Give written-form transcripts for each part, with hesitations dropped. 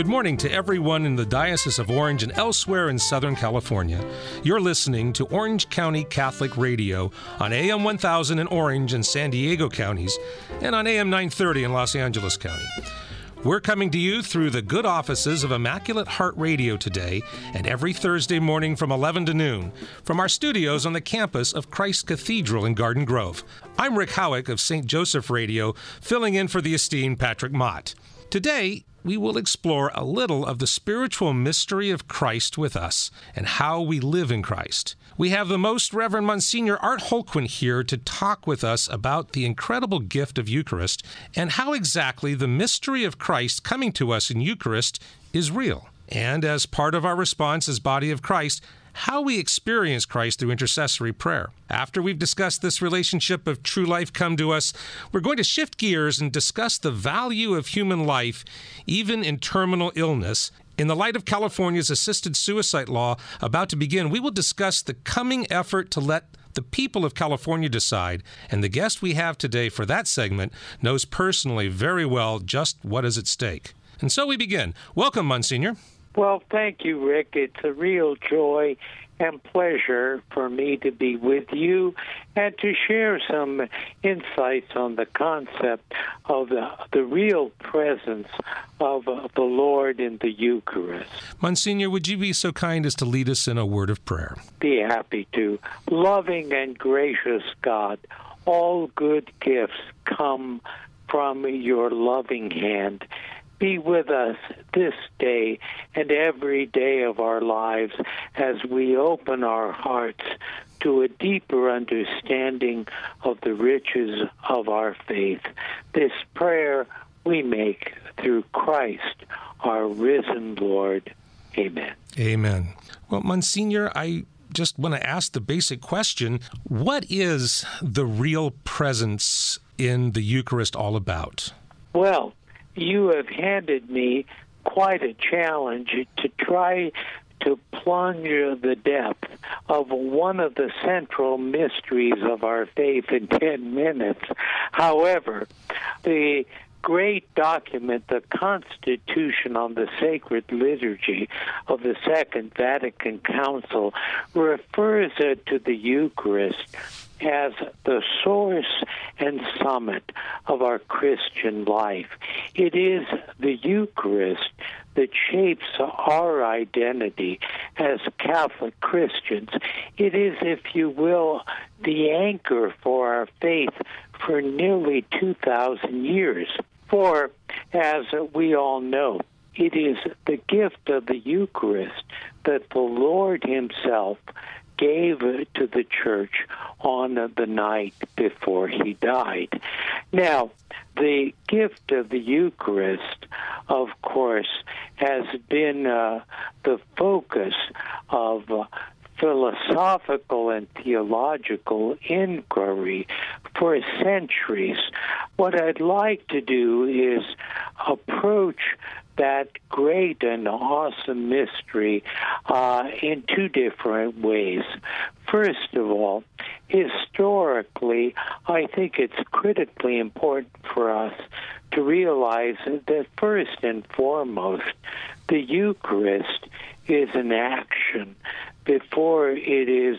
Good morning to everyone in the Diocese of Orange and elsewhere in Southern California. You're listening to Orange County Catholic Radio on AM 1000 in Orange and San Diego counties and on AM 930 in Los Angeles County. We're coming to you through the good offices of Immaculate Heart Radio today and every Thursday morning from 11 to noon from our studios on the campus of Christ Cathedral in Garden Grove. I'm Rick Howick of St. Joseph Radio, filling in for the esteemed Patrick Mott. Today, we will explore a little of the spiritual mystery of Christ with us and how we live in Christ. We have the Most Reverend Monsignor Art Holquin here to talk with us about the incredible gift of Eucharist and how exactly the mystery of Christ coming to us in Eucharist is real. And as part of our response as Body of Christ, how we experience Christ through intercessory prayer. After we've discussed this relationship of true life come to us, we're going to shift gears and discuss the value of human life, even in terminal illness. In the light of California's assisted suicide law about to begin, we will discuss the coming effort to let the people of California decide, and the guest we have today for that segment knows personally very well just what is at stake. And so we begin. Welcome, Monsignor. Well, thank you, Rick. It's a real joy and pleasure for me to be with you and to share some insights on the concept of the real presence of the Lord in the Eucharist. Monsignor, would you be so kind as to lead us in a word of prayer? Be happy to. Loving and gracious God, all good gifts come from your loving hand. Be with us this day and every day of our lives as we open our hearts to a deeper understanding of the riches of our faith. This prayer we make through Christ, our risen Lord. Amen. Amen. Well, Monsignor, I just want to ask the basic question, what is the real presence in the Eucharist all about? Well, you have handed me quite a challenge to try to plunge the depth of one of the central mysteries of our faith in 10 minutes. However, the great document, the Constitution on the Sacred Liturgy of the Second Vatican Council, refers to the Eucharist as the source and summit of our Christian life. It is the Eucharist that shapes our identity as Catholic Christians. It is, if you will, the anchor for our faith for nearly 2,000 years. For, as we all know, it is the gift of the Eucharist that the Lord himself gave to the church on the night before he died. Now, the gift of the Eucharist, of course, has been the focus of philosophical and theological inquiry for centuries. What I'd like to do is approach that great and awesome mystery in two different ways. First of all, historically, I think it's critically important for us to realize that first and foremost, the Eucharist is an action before it is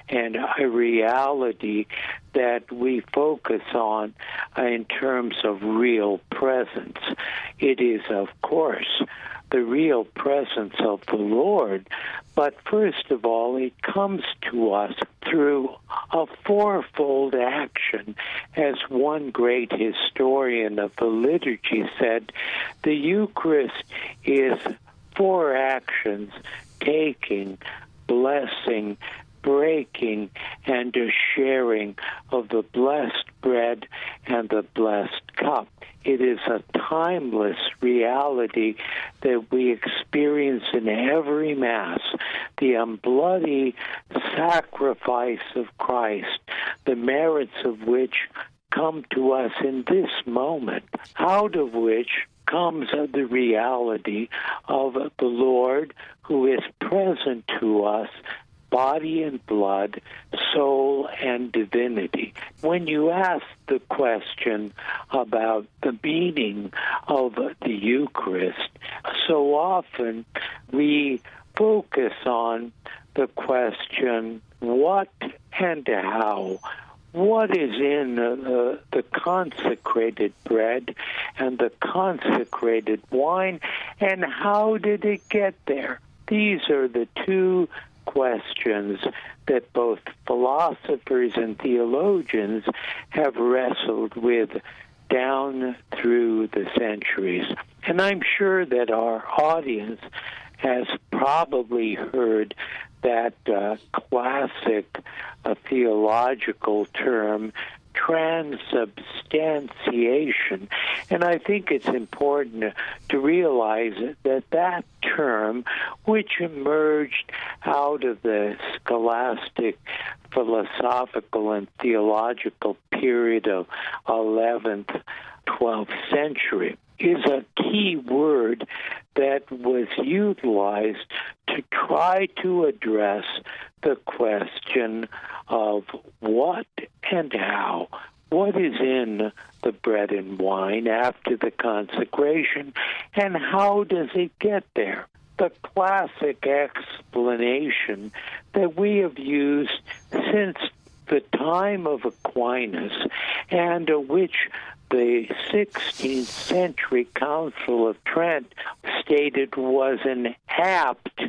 a reality that we focus on in terms of real presence. It is, of course, the real presence of the Lord, but first of all, it comes to us through a fourfold action. As one great historian of the liturgy said, the Eucharist is four actions: taking, blessing, breaking, and a sharing of the blessed bread and the blessed cup. It is a timeless reality that we experience in every Mass, the unbloody sacrifice of Christ, the merits of which come to us in this moment, out of which comes the reality of the Lord who is present to us, body and blood, soul, and divinity. When you ask the question about the meaning of the Eucharist, so often we focus on the question, what and how? What is in the consecrated bread and the consecrated wine, and how did it get there? These are the two questions that both philosophers and theologians have wrestled with down through the centuries. And I'm sure that our audience has probably heard that classic theological term, transubstantiation. And I think it's important to realize that that term, which emerged out of the scholastic, philosophical, and theological period of 11th, 12th century, is a key word that was utilized to try to address the question of what and how. What is in the bread and wine after the consecration, and how does it get there? The classic explanation that we have used since the time of Aquinas, and which the 16th century Council of Trent stated was an apt,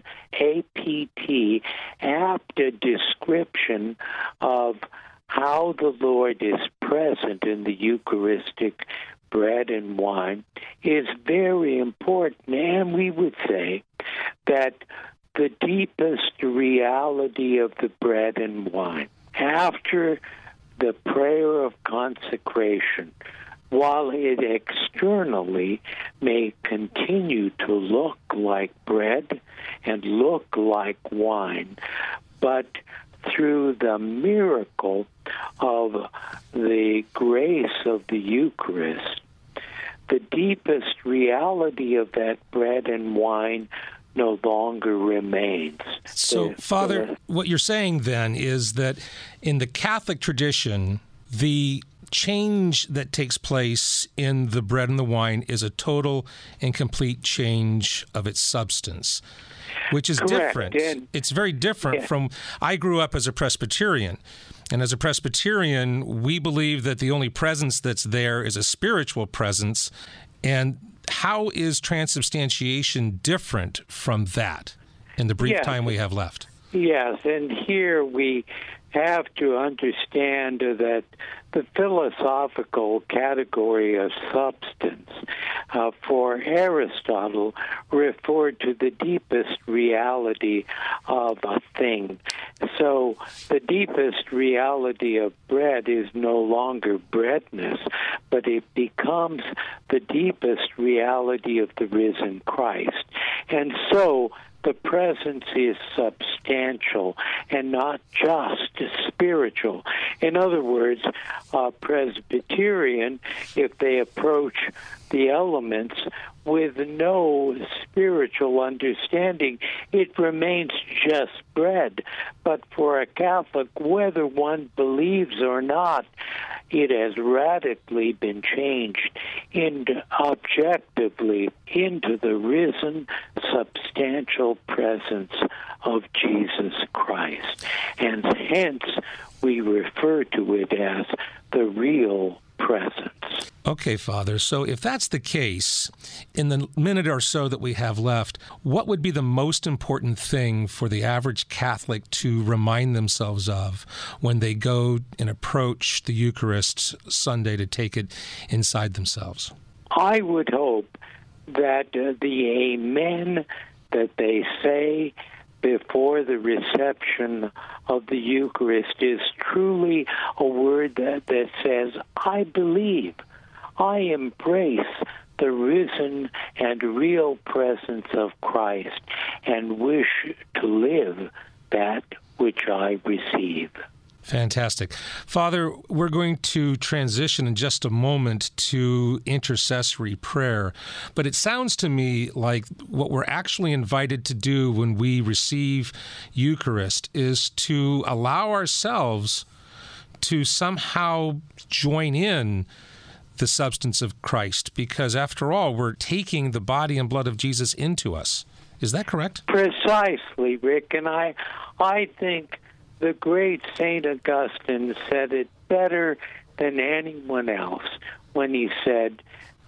A-P-T, apt description of how the Lord is present in the Eucharistic bread and wine, is very important. And we would say that the deepest reality of the bread and wine, after the prayer of consecration, while it externally may continue to look like bread and look like wine, but through the miracle of the grace of the Eucharist, the deepest reality of that bread and wine no longer remains. So, Father, what you're saying then is that in the Catholic tradition, the change that takes place in the bread and the wine is a total and complete change of its substance, which is correct. different. It's very different from, I grew up as a Presbyterian, and as a Presbyterian, we believe that the only presence that's there is a spiritual presence. And how is transubstantiation different from that in the brief time we have left? Yes, and here we have to understand that the philosophical category of substance for Aristotle referred to the deepest reality of a thing. So the deepest reality of bread is no longer breadness, but it becomes the deepest reality of the risen Christ. And so the presence is substantial and not just spiritual. In other words, a Presbyterian, if they approach the elements with no spiritual understanding, it remains just bread. But for a Catholic, whether one believes or not, it has radically been changed objectively into the risen, substantial presence of Jesus Christ. And hence, we refer to it as the real presence. Okay, Father, so if that's the case, in the minute or so that we have left, what would be the most important thing for the average Catholic to remind themselves of when they go and approach the Eucharist Sunday to take it inside themselves? I would hope that the Amen that they say before the reception of the Eucharist is truly a word that says, I believe, I embrace the risen and real presence of Christ and wish to live that which I receive. Fantastic. Father, we're going to transition in just a moment to intercessory prayer, but it sounds to me like what we're actually invited to do when we receive Eucharist is to allow ourselves to somehow join in the substance of Christ, because after all, we're taking the body and blood of Jesus into us. Is that correct? Precisely, Rick, and I think the great St. Augustine said it better than anyone else when he said,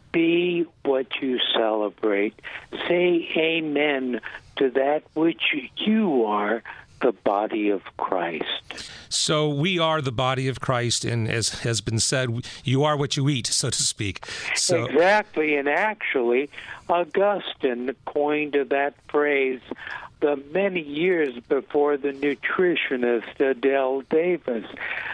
"Be what you celebrate. Say amen to that which you are, the body of Christ." So we are the body of Christ, and as has been said, you are what you eat, so to speak. Exactly, and actually, Augustine coined that phrase many years before the nutritionist Adele Davis.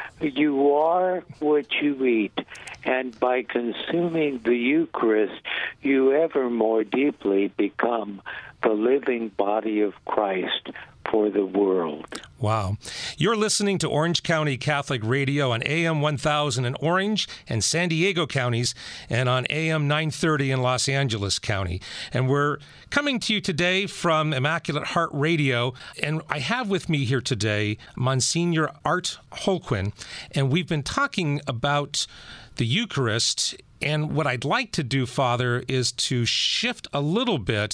You are what you eat, and by consuming the Eucharist, you ever more deeply become the living body of Christ for the world. Wow. You're listening to Orange County Catholic Radio on AM 1000 in Orange and San Diego counties, and on AM 930 in Los Angeles County. And we're coming to you today from Immaculate Heart Radio, and I have with me here today Monsignor Art Holquin, and we've been talking about the Eucharist. And what I'd like to do, Father, is to shift a little bit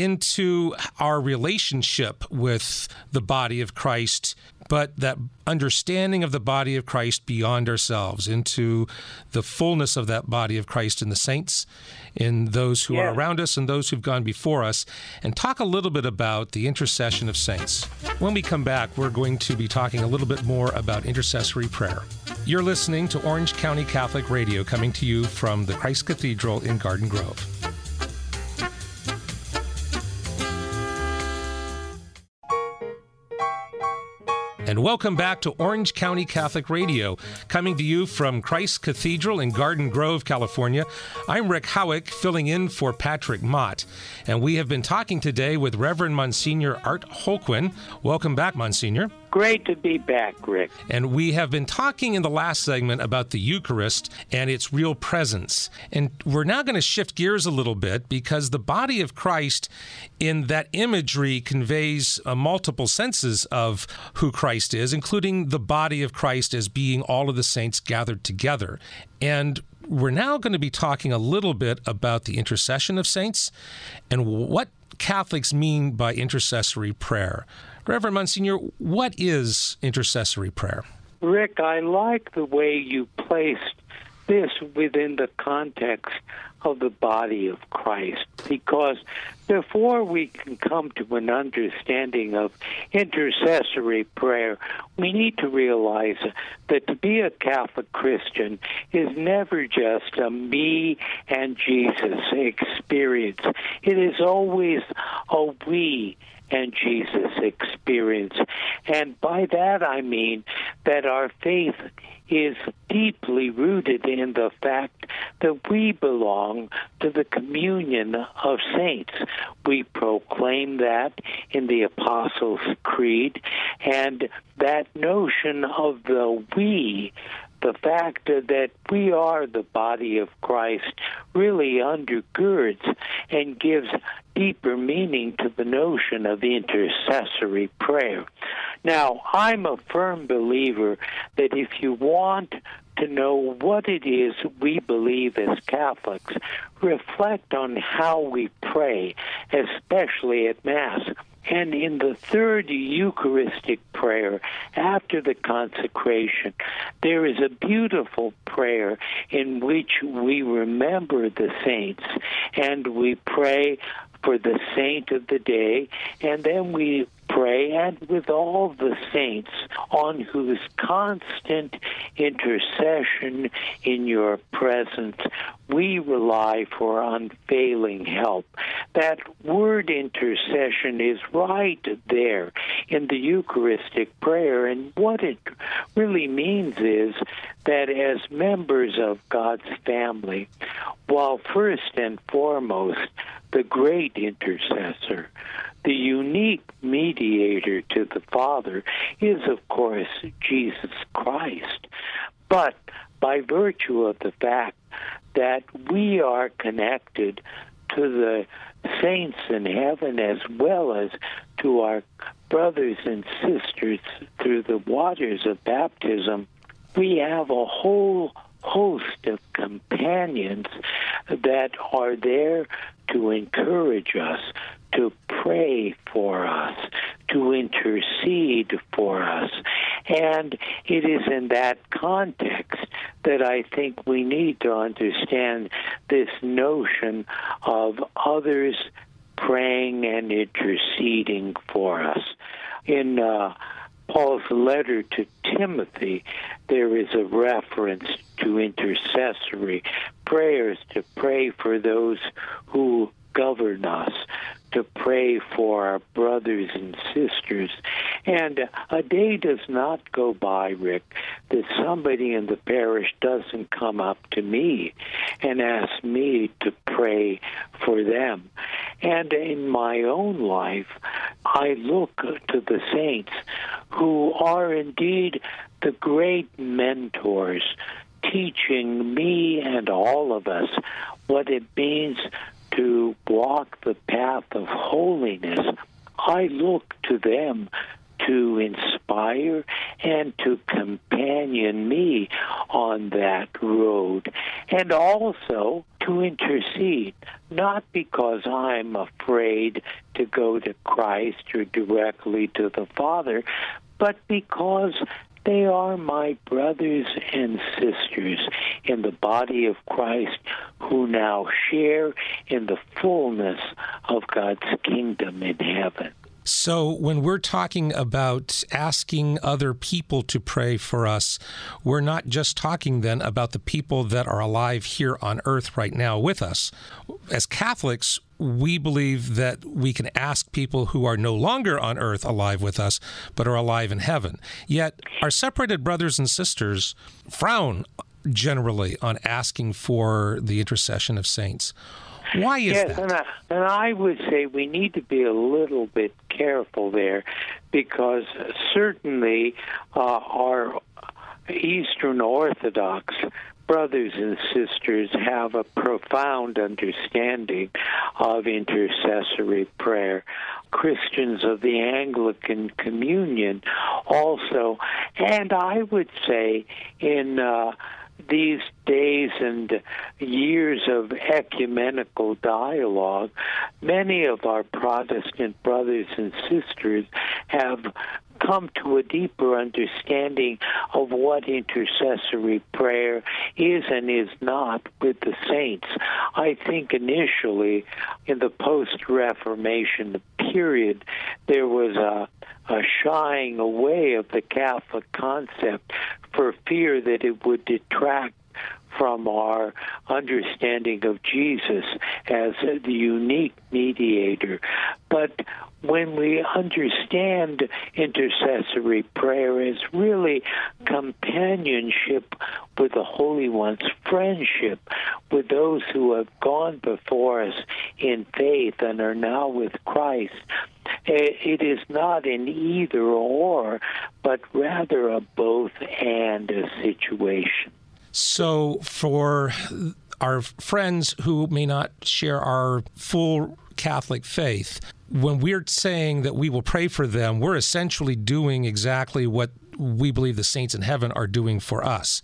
into our relationship with the body of Christ, but that understanding of the body of Christ beyond ourselves, into the fullness of that body of Christ in the saints, in those who are around us and those who've gone before us, and talk a little bit about the intercession of saints. When we come back, we're going to be talking a little bit more about intercessory prayer. You're listening to Orange County Catholic Radio, coming to you from the Christ Cathedral in Garden Grove. And welcome back to Orange County Catholic Radio, coming to you from Christ Cathedral in Garden Grove, California. I'm Rick Howick, filling in for Patrick Mott, and we have been talking today with Reverend Monsignor Art Holquin. Welcome back, Monsignor. Great to be back, Rick. And we have been talking in the last segment about the Eucharist and its real presence. And we're now going to shift gears a little bit, because the body of Christ in that imagery conveys multiple senses of who Christ is, including the body of Christ as being all of the saints gathered together. And we're now going to be talking a little bit about the intercession of saints and what Catholics mean by intercessory prayer. Reverend Monsignor, what is intercessory prayer? Rick, I like the way you placed this within the context of the body of Christ, because before we can come to an understanding of intercessory prayer, we need to realize that to be a Catholic Christian is never just a me and Jesus experience. It is always a we and Jesus experience. And by that I mean that our faith is deeply rooted in the fact that we belong to the communion of saints. We proclaim that in the Apostles' Creed, and that notion of the we, the fact that we are the body of Christ, really undergirds and gives deeper meaning to the notion of intercessory prayer. Now, I'm a firm believer that if you want to know what it is we believe as Catholics, reflect on how we pray, especially at Mass. And in the third Eucharistic prayer, after the consecration, there is a beautiful prayer in which we remember the saints, and we pray for the saint of the day, and then we pray, and with all the saints on whose constant intercession in your presence we rely for unfailing help. That word intercession is right there in the Eucharistic prayer, and what it really means is that as members of God's family, while first and foremost the great intercessor, The unique mediator to the Father is, of course, Jesus Christ. But by virtue of the fact that we are connected to the saints in heaven as well as to our brothers and sisters through the waters of baptism, we have a whole host of companions that are there to encourage us, to pray for us, to intercede for us. And it is in that context that I think we need to understand this notion of others praying and interceding for us. In Paul's letter to Timothy, there is a reference to intercessory prayers, to pray for those who govern us, to pray for our brothers and sisters. And a day does not go by, Rick, that somebody in the parish doesn't come up to me and ask me to pray for them. And in my own life, I look to the saints who are indeed the great mentors, teaching me and all of us what it means to walk the path of holiness. I look to them to inspire and to companion me on that road, and also to intercede, not because I'm afraid to go to Christ or directly to the Father, but because they are my brothers and sisters in the body of Christ who now share in the fullness of God's kingdom in heaven. So when we're talking about asking other people to pray for us, we're not just talking then about the people that are alive here on earth right now with us. As Catholics, we believe that we can ask people who are no longer on earth alive with us, but are alive in heaven. Yet our separated brothers and sisters frown generally on asking for the intercession of saints. Why is that? And I would say we need to be a little bit careful there, because certainly our Eastern Orthodox brothers and sisters have a profound understanding of intercessory prayer. Christians of the Anglican Communion also, and I would say in these days and years of ecumenical dialogue, many of our Protestant brothers and sisters have come to a deeper understanding of what intercessory prayer is and is not with the saints. I think initially, in the post-Reformation period, there was a shying away of the Catholic concept for fear that it would detract from our understanding of Jesus as the unique mediator. But when we understand intercessory prayer as really companionship with the Holy Ones, friendship with those who have gone before us in faith and are now with Christ, it is not an either or, but rather a both and a situation. So for our friends who may not share our full Catholic faith, when we're saying that we will pray for them, we're essentially doing exactly what we believe the saints in heaven are doing for us.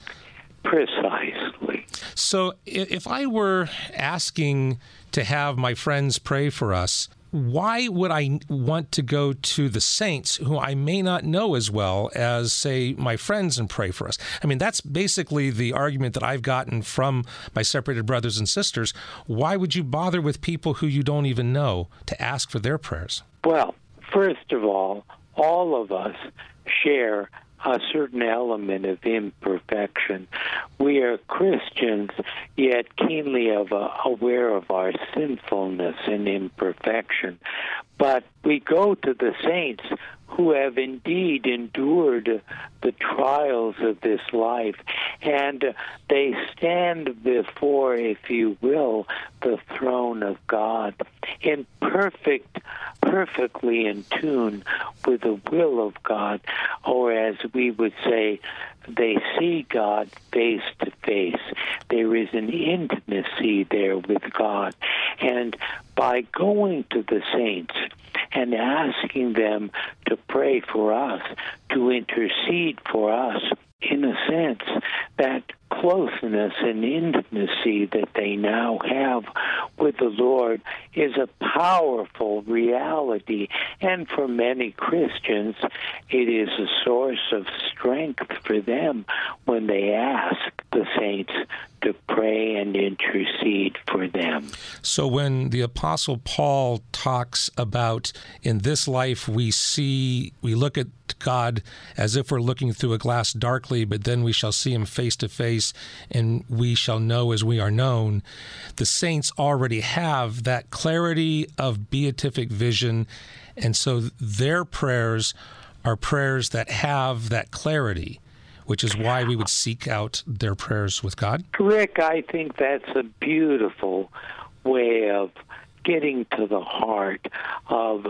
Precisely. So if I were asking to have my friends pray for us, why would I want to go to the saints who I may not know as well as, say, my friends and pray for us? I mean, that's basically the argument that I've gotten from my separated brothers and sisters. Why would you bother with people who you don't even know to ask for their prayers? Well, first of all of us share a certain element of imperfection. We are Christians, yet keenly aware of our sinfulness and imperfection. But we go to the saints who have indeed endured the trials of this life, and they stand before, if you will, the throne of God in perfect perfectly in tune with the will of God, or as we would say, they see God face to face. There is an intimacy there with God. And by going to the saints and asking them to pray for us, to intercede for us, in a sense, that closeness and intimacy that they now have with the Lord is a powerful reality. And for many Christians, it is a source of strength for them when they ask the saints to pray and intercede for them. So when the Apostle Paul talks about in this life we look at God as if we're looking through a glass darkly, but then we shall see him face to face and we shall know as we are known, the saints already have that clarity of beatific vision, and so their prayers are prayers that have that clarity, which is why we would seek out their prayers with God? Rick, I think that's a beautiful way of getting to the heart of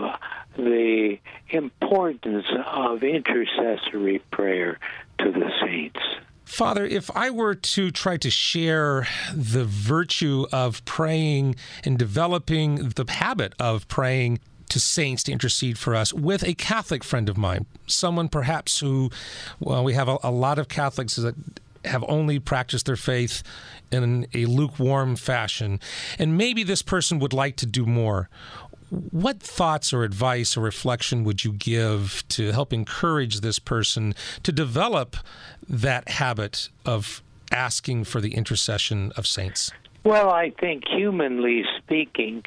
the importance of intercessory prayer to the saints. Father, if I were to try to share the virtue of praying and developing the habit of praying to saints to intercede for us with a Catholic friend of mine, someone perhaps who, we have a lot of Catholics that have only practiced their faith in a lukewarm fashion, and maybe this person would like to do more. What thoughts or advice or reflection would you give to help encourage this person to develop that habit of asking for the intercession of saints? Well, I think humanly speaking,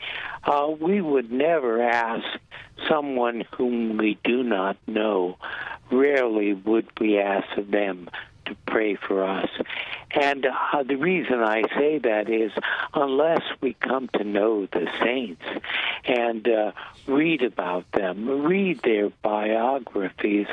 we would never ask someone whom we do not know. Rarely would we ask them to pray for us. And the reason I say that is unless we come to know the saints and read about them, read their biographies,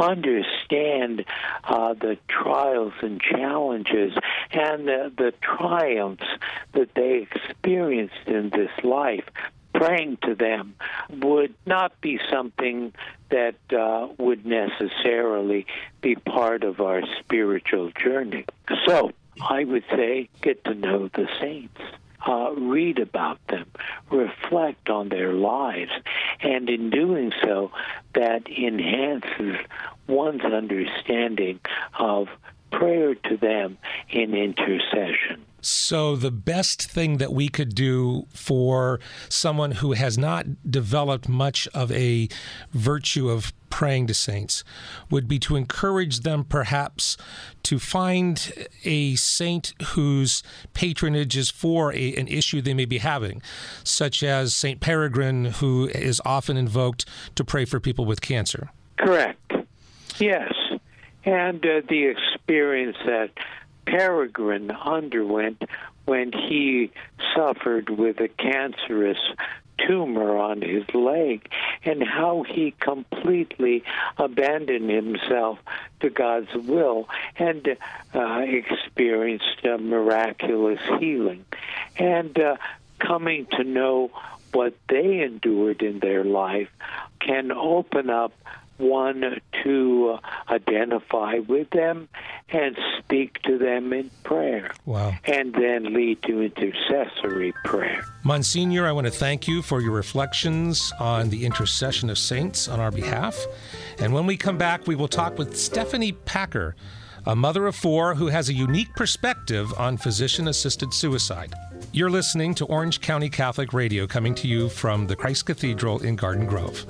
understand the trials and challenges and the triumphs that they experienced in this life, praying to them would not be something that would necessarily be part of our spiritual journey. So I would say get to know the saints. Read about them, reflect on their lives, and in doing so, that enhances one's understanding of prayer to them in intercession. So the best thing that we could do for someone who has not developed much of a virtue of praying to saints would be to encourage them perhaps to find a saint whose patronage is for an issue they may be having, such as St. Peregrine, who is often invoked to pray for people with cancer. Correct. Yes. And the experience that Peregrine underwent when he suffered with a cancerous tumor on his leg, and how he completely abandoned himself to God's will and experienced a miraculous healing. And coming to know what they endured in their life can open up one to identify with them and speak to them in prayer. Wow. And then lead to intercessory prayer. Monsignor, I want to thank you for your reflections on the intercession of saints on our behalf. And when we come back, we will talk with Stephanie Packer, a mother of four who has a unique perspective on physician-assisted suicide. You're listening to Orange County Catholic Radio, coming to you from the Christ Cathedral in Garden Grove.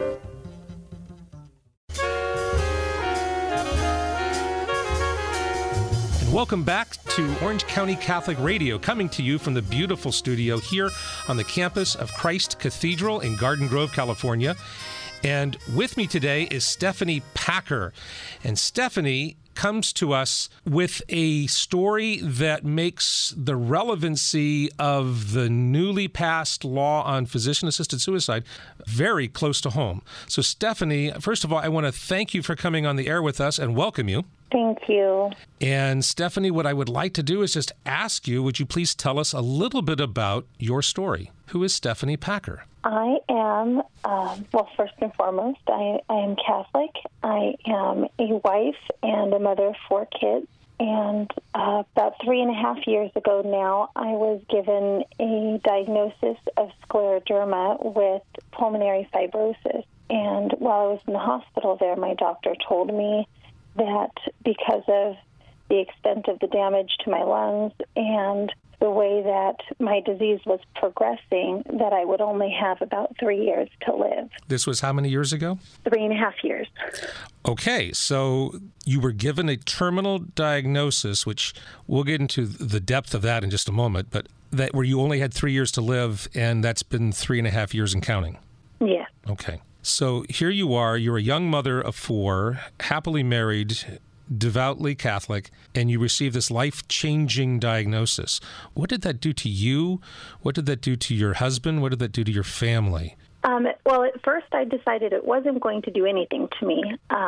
Welcome back to Orange County Catholic Radio, coming to you from the beautiful studio here on the campus of Christ Cathedral in Garden Grove, California. And with me today is Stephanie Packer. And Stephanie comes to us with a story that makes the relevancy of the newly passed law on physician-assisted suicide very close to home. So Stephanie, first of all, I want to thank you for coming on the air with us and welcome you. Thank you. And Stephanie, what I would like to do is just ask you, would you please tell us a little bit about your story? Who is Stephanie Packer? I am, first and foremost, I am Catholic. I am a wife and a mother of 4 kids. And about 3.5 years ago now, I was given a diagnosis of scleroderma with pulmonary fibrosis. And while I was in the hospital there, my doctor told me that because of the extent of the damage to my lungs and the way that my disease was progressing, that I would only have about 3 years to live. This was how many years ago? 3.5 years. Okay, so you were given a terminal diagnosis, which we'll get into the depth of that in just a moment, but that where you only had 3 years to live, and that's been 3.5 years and counting. Yeah. Okay. So here you are, you're a young mother of 4, happily married, devoutly Catholic, and you receive this life-changing diagnosis. What did that do to you? What did that do to your husband? What did that do to your family? Well, at first I decided it wasn't going to do anything to me.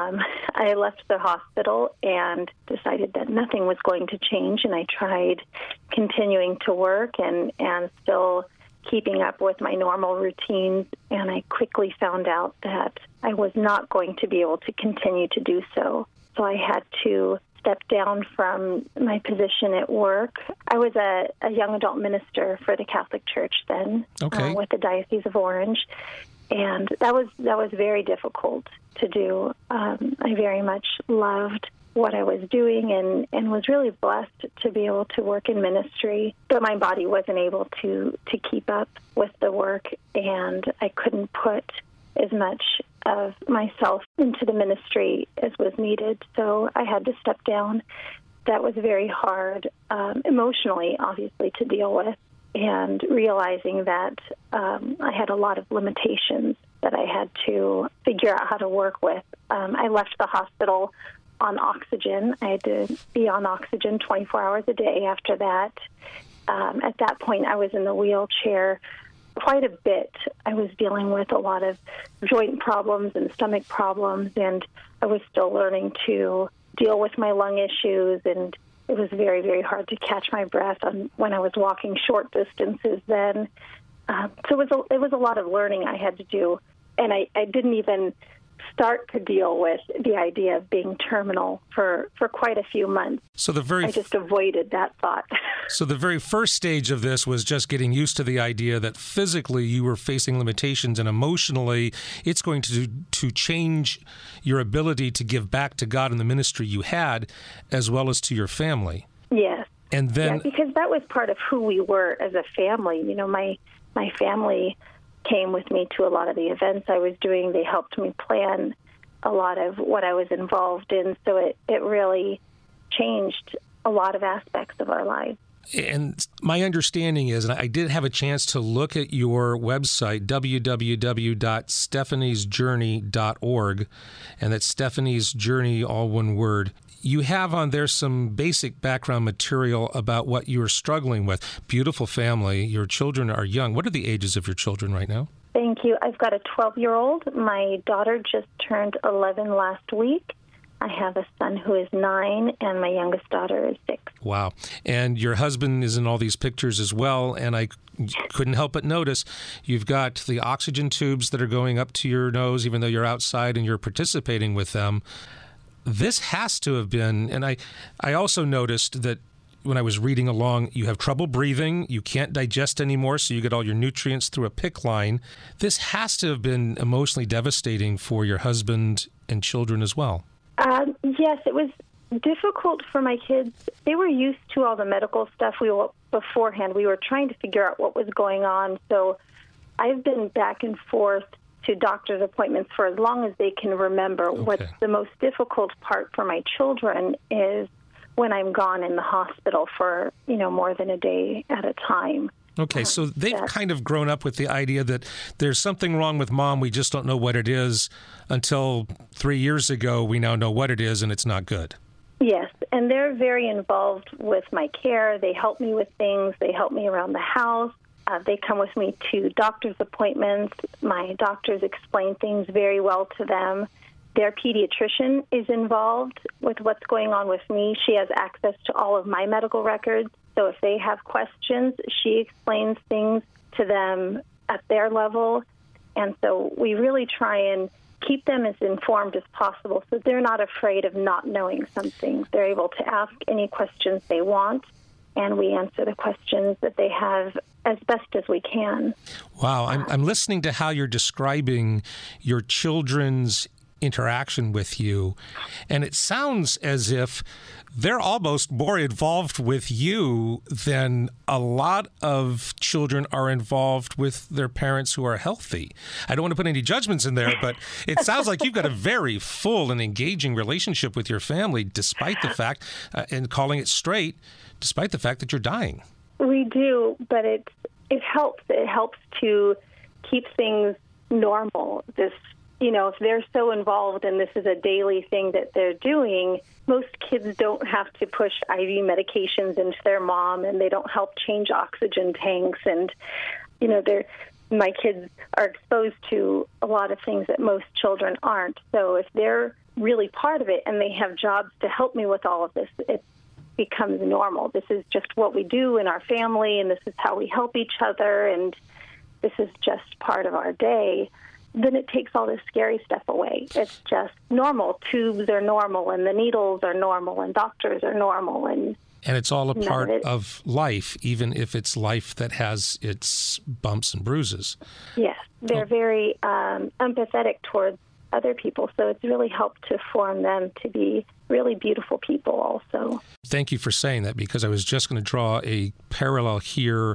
I left the hospital and decided that nothing was going to change, and I tried continuing to work and still keeping up with my normal routines, and I quickly found out that I was not going to be able to continue to do so. So I had to step down from my position at work. I was a young adult minister for the Catholic Church then, with the Diocese of Orange, and that was very difficult to do. I very much loved what I was doing and was really blessed to be able to work in ministry, but my body wasn't able to keep up with the work, and I couldn't put as much of myself into the ministry as was needed, so I had to step down. That was very hard, emotionally, obviously, to deal with, and realizing that I had a lot of limitations that I had to figure out how to work with. I left the hospital on oxygen. I had to be on oxygen 24 hours a day after that. At that point, I was in the wheelchair quite a bit. I was dealing with a lot of joint problems and stomach problems, and I was still learning to deal with my lung issues, and it was very, very hard to catch my breath when I was walking short distances then. So it was a lot of learning I had to do, and I didn't even start to deal with the idea of being terminal for quite a few months. So I just avoided that thought. So the very first stage of this was just getting used to the idea that physically you were facing limitations, and emotionally it's going to change your ability to give back to God and the ministry you had, as well as to your family. Yes. And then, because that was part of who we were as a family. You know, my family came with me to a lot of the events I was doing. They helped me plan a lot of what I was involved in, so it really changed a lot of aspects of our lives. And my understanding is, and I did have a chance to look at your website, www.stephaniesjourney.org, and that's Stephanie's Journey, all one word. You have on there some basic background material about what you're struggling with. Beautiful family. Your children are young. What are the ages of your children right now? Thank you. I've got a 12-year-old. My daughter just turned 11 last week. I have a son who is 9, and my youngest daughter is 6. Wow. And your husband is in all these pictures as well, and I couldn't help but notice you've got the oxygen tubes that are going up to your nose, even though you're outside and you're participating with them. This has to have been, and I also noticed that when I was reading along, you have trouble breathing, you can't digest anymore, so you get all your nutrients through a PICC line. This has to have been emotionally devastating for your husband and children as well. Yes, it was difficult for my kids. They were used to all the medical stuff beforehand. We were trying to figure out what was going on, so I've been back and forth to doctor's appointments for as long as they can remember. Okay. What's the most difficult part for my children is when I'm gone in the hospital for, more than a day at a time. Okay, so they've kind of grown up with the idea that there's something wrong with Mom, we just don't know what it is, until 3 years ago we now know what it is and it's not good. Yes, and they're very involved with my care. They help me with things. They help me around the house. They come with me to doctor's appointments. My doctors explain things very well to them. Their pediatrician is involved with what's going on with me. She has access to all of my medical records. So if they have questions, she explains things to them at their level. And so we really try and keep them as informed as possible so they're not afraid of not knowing something. They're able to ask any questions they want, and we answer the questions that they have as best as we can. Wow, I'm listening to how you're describing your children's interaction with you, and it sounds as if they're almost more involved with you than a lot of children are involved with their parents who are healthy. I don't want to put any judgments in there, but it sounds like you've got a very full and engaging relationship with your family, despite the fact, and calling it straight, despite the fact that you're dying. We do, but it helps. It helps to keep things normal. If they're so involved and this is a daily thing that they're doing, most kids don't have to push IV medications into their mom, and they don't help change oxygen tanks. And, my kids are exposed to a lot of things that most children aren't. So if they're really part of it and they have jobs to help me with all of this, it becomes normal. This is just what we do in our family, and this is how we help each other, and this is just part of our day. Then it takes all this scary stuff away. It's just normal. Tubes are normal, and the needles are normal, and doctors are normal. And it's all a part of life, even if it's life that has its bumps and bruises. Yes, they're very empathetic towards other people, so it's really helped to form them to be really beautiful people also. Thank you for saying that, because I was just going to draw a parallel here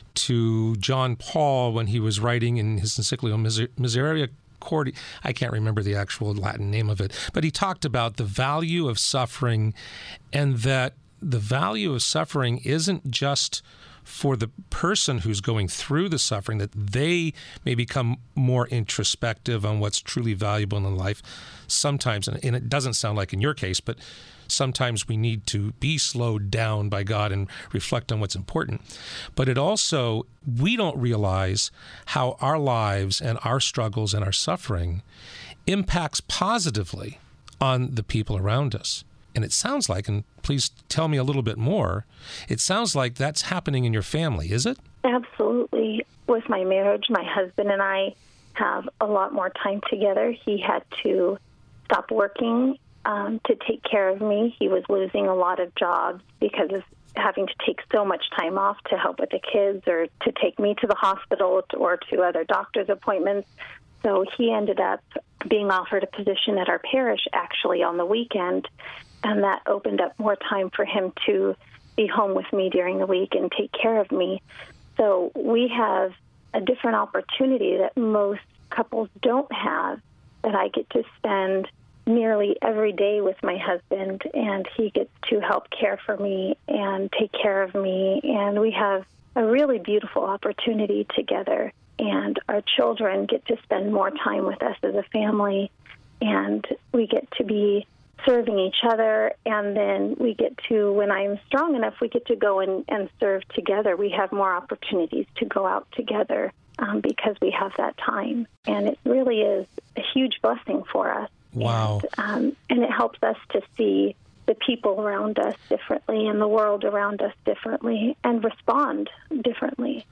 to John Paul when he was writing in his encyclical Misericordiae. I can't remember the actual Latin name of it, but he talked about the value of suffering, and that the value of suffering isn't just for the person who's going through the suffering, that they may become more introspective on what's truly valuable in life sometimes. And it doesn't sound like in your case, but sometimes we need to be slowed down by God and reflect on what's important. But it also, we don't realize how our lives and our struggles and our suffering impacts positively on the people around us. And it sounds like, and please tell me a little bit more, it sounds like that's happening in your family, is it? Absolutely. With my marriage, my husband and I have a lot more time together. He had to stop working to take care of me. He was losing a lot of jobs because of having to take so much time off to help with the kids, or to take me to the hospital or to other doctor's appointments. So he ended up being offered a position at our parish actually on the weekend, and that opened up more time for him to be home with me during the week and take care of me. So we have a different opportunity that most couples don't have, that I get to spend nearly every day with my husband, and he gets to help care for me and take care of me, and we have a really beautiful opportunity together. And our children get to spend more time with us as a family, and we get to be serving each other, and then we get to, when I'm strong enough, we get to go and serve together. We have more opportunities to go out together because we have that time, and it really is a huge blessing for us. Wow. And it helps us to see the people around us differently and the world around us differently and respond differently.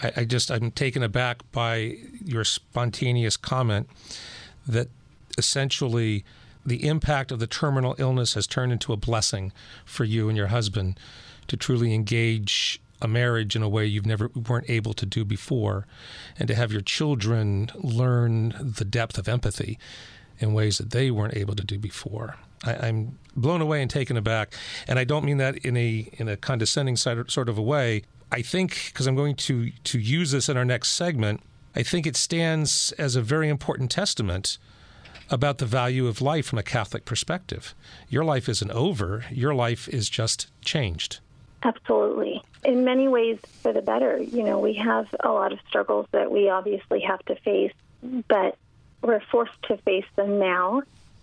I'm taken aback by your spontaneous comment that essentially the impact of the terminal illness has turned into a blessing for you and your husband to truly engage a marriage in a way you weren't able to do before, and to have your children learn the depth of empathy in ways that they weren't able to do before. I'm blown away and taken aback, and I don't mean that in a condescending sort of a way. I think, because I'm going to use this in our next segment, I think it stands as a very important testament about the value of life from a Catholic perspective. Your life isn't over. Your life is just changed. Absolutely. In many ways for the better. We have a lot of struggles that we obviously have to face, but we're forced to face them now,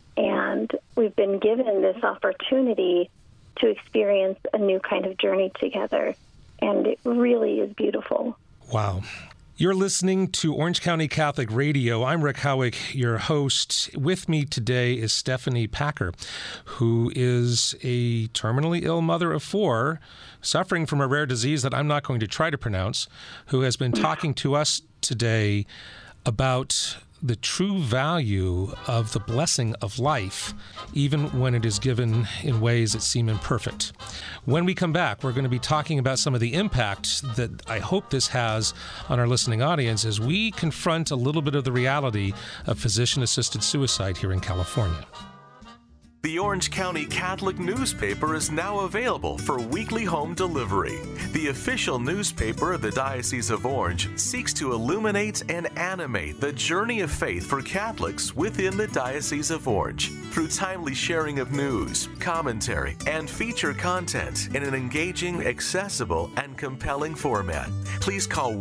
and we've been given this opportunity to experience a new kind of journey together. And it really is beautiful. Wow. You're listening to Orange County Catholic Radio. I'm Rick Howick, your host. With me today is Stephanie Packer, who is a terminally ill mother of four, suffering from a rare disease that I'm not going to try to pronounce, who has been talking to us today about the true value of the blessing of life, even when it is given in ways that seem imperfect. When we come back, we're going to be talking about some of the impact that I hope this has on our listening audience as we confront a little bit of the reality of physician-assisted suicide here in California. The Orange County Catholic newspaper is now available for weekly home delivery. The official newspaper of the Diocese of Orange seeks to illuminate and animate the journey of faith for Catholics within the Diocese of Orange through timely sharing of news, commentary, and feature content in an engaging, accessible, and compelling format. Please call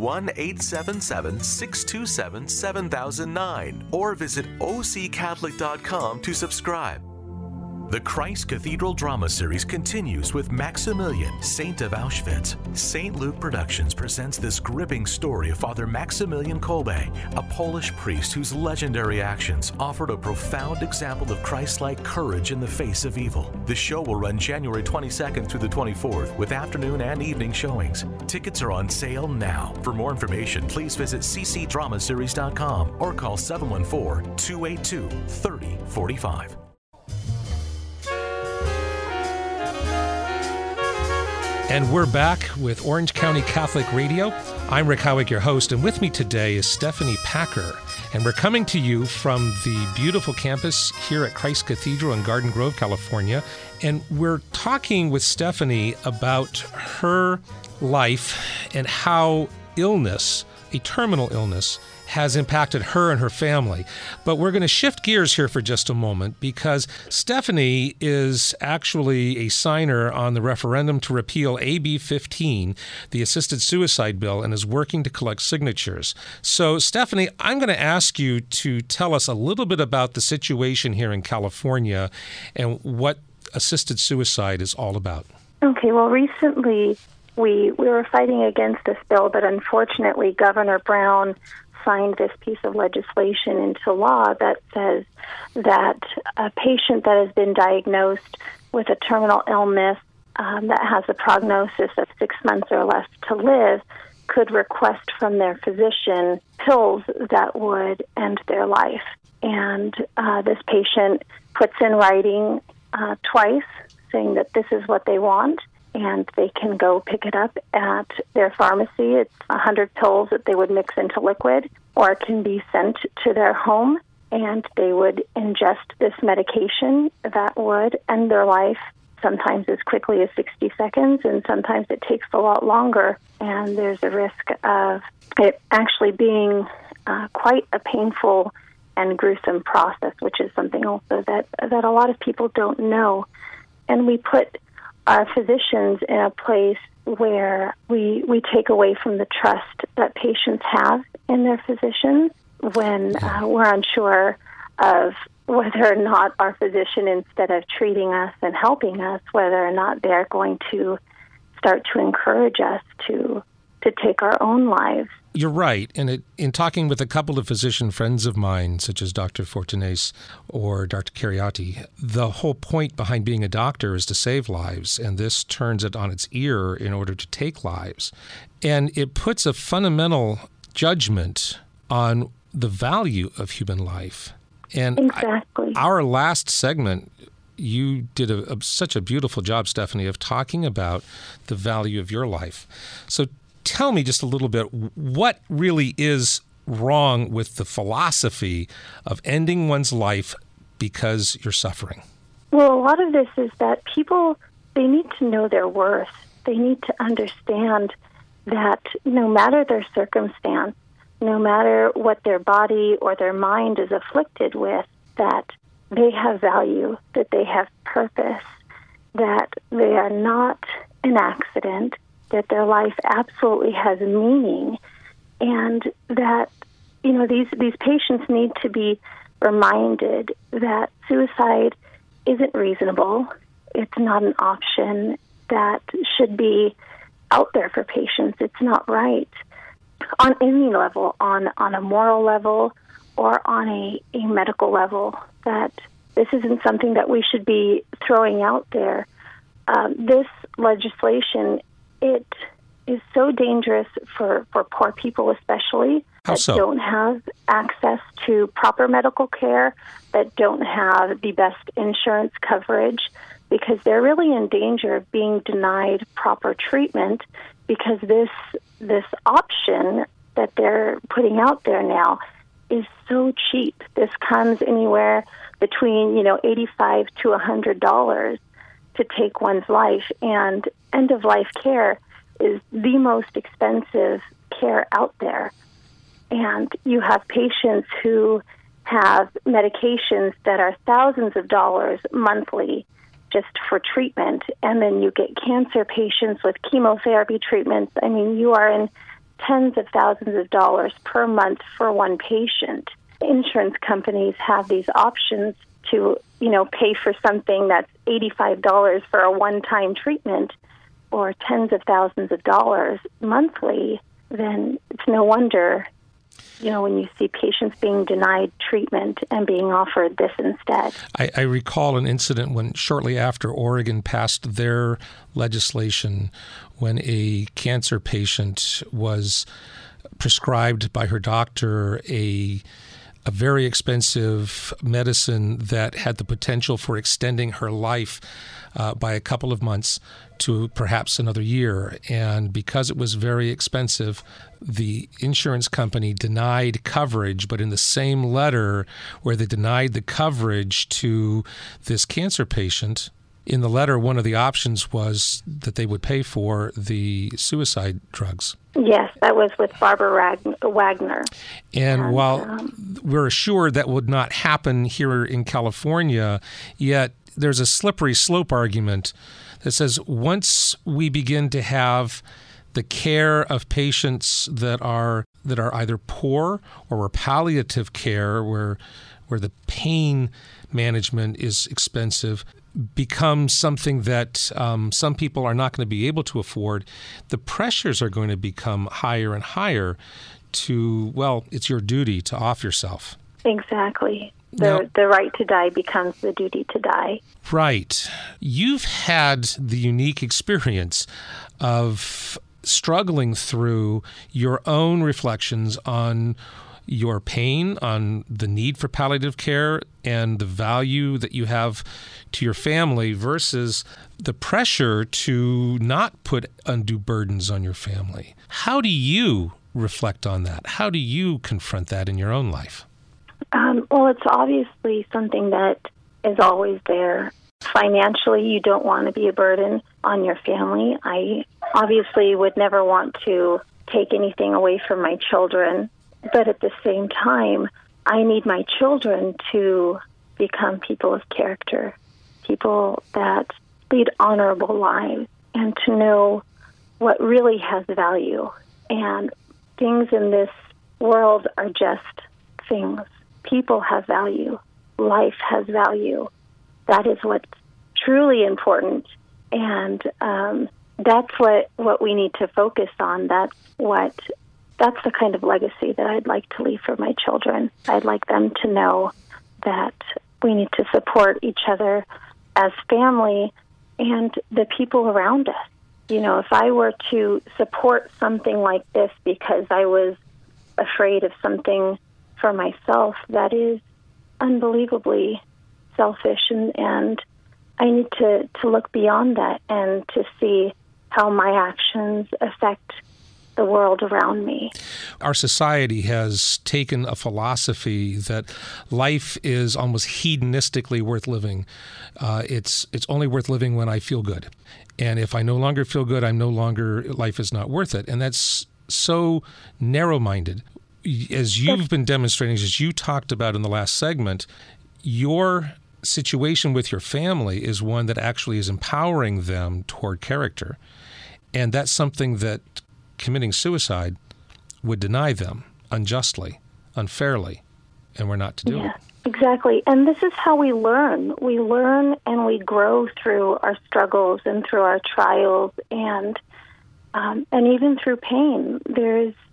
1-877-627-7009 or visit occatholic.com to subscribe. The Christ Cathedral drama series continues with Maximilian, Saint of Auschwitz. St. Luke Productions presents this gripping story of Father Maximilian Kolbe, a Polish priest whose legendary actions offered a profound example of Christ-like courage in the face of evil. The show will run January 22nd through the 24th with afternoon and evening showings. Tickets are on sale now. For more information, please visit ccdramaseries.com or call 714-282-3045. And we're back with Orange County Catholic Radio. I'm Rick Howick, your host, and with me today is Stephanie Packer. And we're coming to you from the beautiful campus here at Christ Cathedral in Garden Grove, California. And we're talking with Stephanie about her life and how illness, a terminal illness, has impacted her and her family. But we're going to shift gears here for just a moment because Stephanie is actually a signer on the referendum to repeal AB 15, the assisted suicide bill, and is working to collect signatures. So, Stephanie, I'm going to ask you to tell us a little bit about the situation here in California and what assisted suicide is all about. Okay, well, recently we were fighting against this bill, but unfortunately Governor Brown signed this piece of legislation into law that says that a patient that has been diagnosed with a terminal illness that has a prognosis of 6 months or less to live could request from their physician pills that would end their life. And this patient puts in writing twice saying that this is what they want, and they can go pick it up at their pharmacy. It's 100 pills that they would mix into liquid, or it can be sent to their home, and they would ingest this medication that would end their life sometimes as quickly as 60 seconds, and sometimes it takes a lot longer, and there's a risk of it actually being quite a painful and gruesome process, which is something also that a lot of people don't know. And we put our physicians in a place where we take away from the trust that patients have in their physicians when we're unsure of whether or not our physician, instead of treating us and helping us, whether or not they're going to start to encourage us to take our own lives. You're right. And in talking with a couple of physician friends of mine, such as Dr. Fortunes or Dr. Cariati, the whole point behind being a doctor is to save lives, and this turns it on its ear in order to take lives. And it puts a fundamental judgment on the value of human life. And exactly. Our last segment, you did such a beautiful job, Stephanie, of talking about the value of your life. So tell me just a little bit, what really is wrong with the philosophy of ending one's life because you're suffering? Well, a lot of this is that people, they need to know their worth. They need to understand that no matter their circumstance, no matter what their body or their mind is afflicted with, that they have value, that they have purpose, that they are not an accident, that their life absolutely has meaning, and that, you know, these patients need to be reminded that suicide isn't reasonable. It's not an option that should be out there for patients. It's not right. on any level, on a moral level or on a medical level, that this isn't something that we should be throwing out there. This legislation, it is so dangerous for poor people especially, that don't have access to proper medical care, that don't have the best insurance coverage, because they're really in danger of being denied proper treatment, because this option that they're putting out there now is so cheap. This comes anywhere between, $85 to $100 to take one's life, and end-of-life care is the most expensive care out there. And you have patients who have medications that are thousands of dollars monthly just for treatment, and then you get cancer patients with chemotherapy treatments. I mean, you are in tens of thousands of dollars per month for one patient. Insurance companies have these options to, pay for something that's $85 for a one-time treatment or tens of thousands of dollars monthly. Then it's no wonder, when you see patients being denied treatment and being offered this instead. I recall an incident when shortly after Oregon passed their legislation, when a cancer patient was prescribed by her doctor a very expensive medicine that had the potential for extending her life by a couple of months to perhaps another year. And because it was very expensive, the insurance company denied coverage, but in the same letter where they denied the coverage to this cancer patient, in the letter, one of the options was that they would pay for the suicide drugs. Yes, that was with Barbara Wagner. And while we're assured that would not happen here in California, yet there's a slippery slope argument that says once we begin to have the care of patients that are either poor or palliative care, where the pain management is expensive, becomes something that some people are not going to be able to afford, the pressures are going to become higher and higher it's your duty to off yourself. Exactly. The right to die becomes the duty to die. Right. You've had the unique experience of struggling through your own reflections on your pain, on the need for palliative care, and the value that you have to your family versus the pressure to not put undue burdens on your family. How do you reflect on that? How do you confront that in your own life? Well, it's obviously something that is always there. Financially, you don't want to be a burden on your family. I obviously would never want to take anything away from my children, but at the same time, I need my children to become people of character, people that lead honorable lives, and to know what really has value. And things in this world are just things. People have value. Life has value. That is what's truly important. And that's what we need to focus on. That's the kind of legacy that I'd like to leave for my children. I'd like them to know that we need to support each other as family and the people around us. If I were to support something like this because I was afraid of something for myself, that is unbelievably selfish, and I need to look beyond that and to see how my actions affect the world around me. Our society has taken a philosophy that life is almost hedonistically worth living. It's only worth living when I feel good. And if I no longer feel good, life is not worth it. And that's so narrow-minded. As you've been demonstrating, as you talked about in the last segment, your situation with your family is one that actually is empowering them toward character. And that's something that committing suicide would deny them unjustly, unfairly, and we're not to do it. Exactly. And this is how we learn. We learn and we grow through our struggles and through our trials and even through pain. There's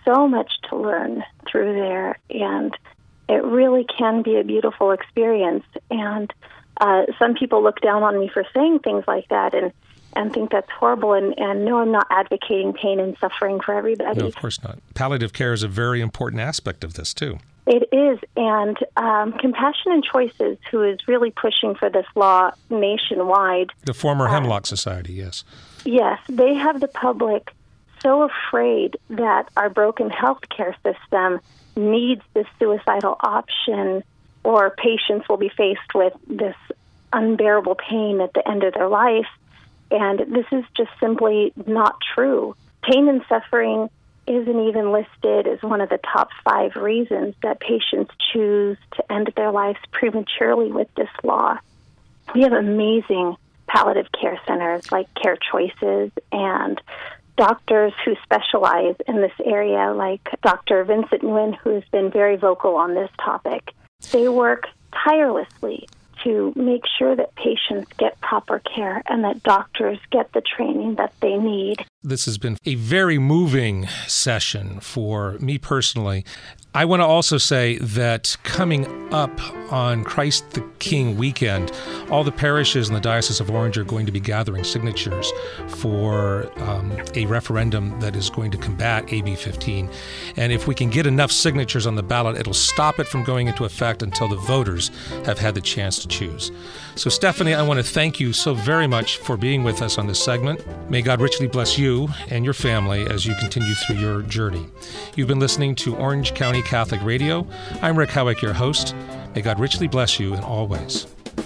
so much to learn through there, and it really can be a beautiful experience. And some people look down on me for saying things like that and think that's horrible. And no, I'm not advocating pain and suffering for everybody. No, of course not. Palliative care is a very important aspect of this, too. It is. And Compassion and Choices, who is really pushing for this law nationwide. The former Hemlock Society, yes. Yes, they have the public so afraid that our broken healthcare system needs this suicidal option, or patients will be faced with this unbearable pain at the end of their life. And this is just simply not true. Pain and suffering isn't even listed as one of the top 5 reasons that patients choose to end their lives prematurely with this law. We have amazing palliative care centers like Care Choices, and doctors who specialize in this area, like Dr. Vincent Nguyen, who has been very vocal on this topic. They work tirelessly to make sure that patients get proper care and that doctors get the training that they need. This has been a very moving session for me personally. I want to also say that coming up on Christ the King weekend, all the parishes in the Diocese of Orange are going to be gathering signatures for a referendum that is going to combat AB 15. And if we can get enough signatures on the ballot, it'll stop it from going into effect until the voters have had the chance to choose. So, Stephanie, I want to thank you so very much for being with us on this segment. May God richly bless you and your family as you continue through your journey. You've been listening to Orange County Catholic Radio. I'm Rick Howick, your host. May God richly bless you in all ways.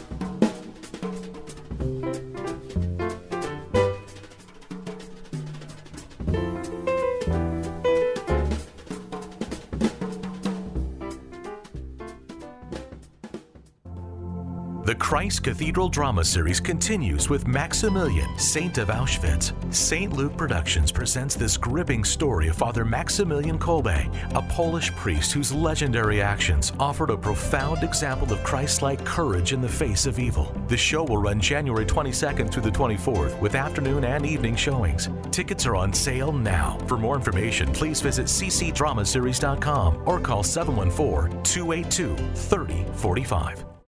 The Christ Cathedral Drama Series continues with Maximilian, Saint of Auschwitz. St. Luke Productions presents this gripping story of Father Maximilian Kolbe, a Polish priest whose legendary actions offered a profound example of Christ-like courage in the face of evil. The show will run January 22nd through the 24th with afternoon and evening showings. Tickets are on sale now. For more information, please visit ccdramaseries.com or call 714-282-3045.